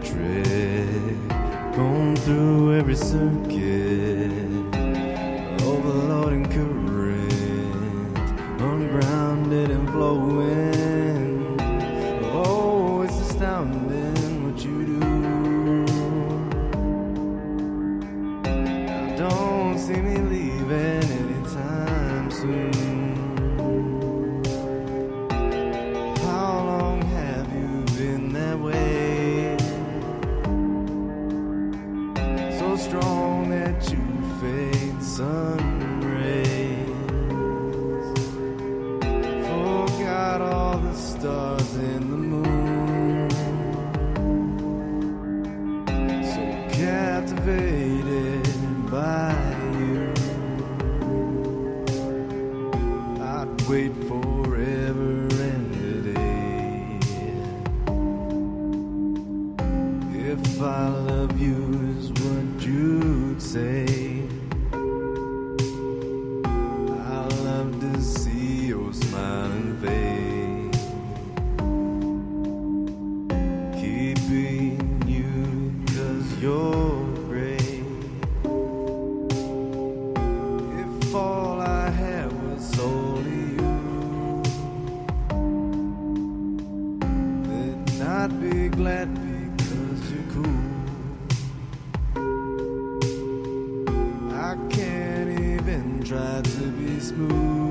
electric, going through every circuit, overloading current, ungrounded and flowing. Oh, it's astounding what you do. Now don't see me leaving anytime soon. Strong that you fade sun rays, forgot all the stars and the moon, so captivated by you, I'd wait forever and a day if I love you is what you'd say. I love to see your smiling face, keeping you 'cause you're great. If all I had was only you, then I'd be glad because you're cool. I can't even try to be smooth.